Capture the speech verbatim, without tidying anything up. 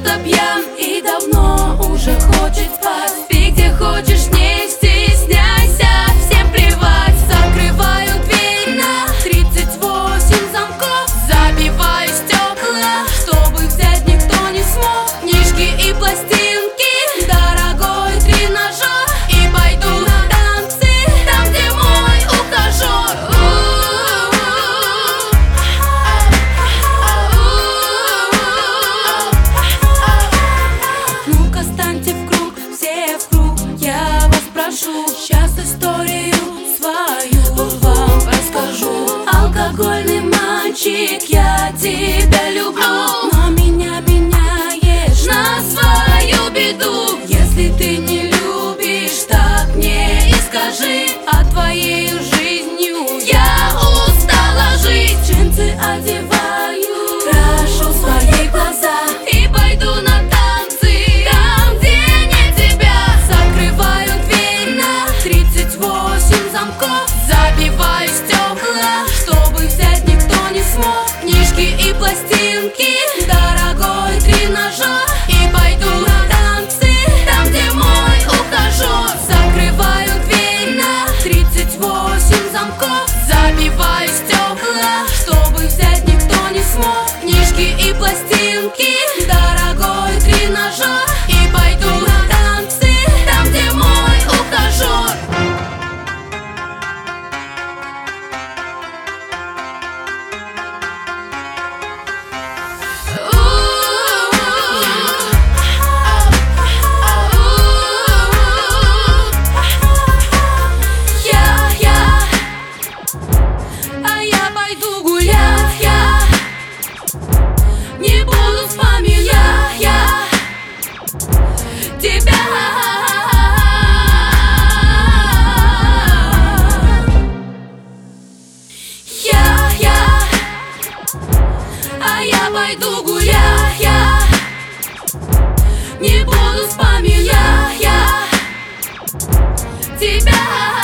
кто-то пьян и давно уже хочет спать. Спи где хочешь, не стесняйся, всем плевать. Закрываю дверь на тридцать восемь замков, забиваю стекла, чтобы взять никто не смог. Книжки и пластинки, дорогой тренажер, и пойду на танцы там, где мой ухажер. Ну-ка станьте в круг, все в круг, я вас прошу. Сейчас историю свою вам расскажу. Алкогольный мальчик, я тебя люблю, но меня меняешь на свою беду. Если ты не любишь, так мне и скажи, а твоей жизнью я устала жить. Джинсы одеваю, крашу свои глаза и пойду на танцы там, где нет тебя. Закрываю дверь на тридцать восемь замков, забиваю стекла, чтобы взять никто не смог. Книжки и пластинки, дорогой тренажер, и пойду на танцы там, где мой ухажер. Закрываю дверь на тридцать восемь замков, забиваю стекла, чтобы взять никто не смог. Книжки и пластинки, дорогой тренажер, и пойду на танцы там, где мой ухажер. А я пойду гулять, я не буду вспоминать я тебя. Я, я, а я пойду гулять, я не буду вспоминать я тебя.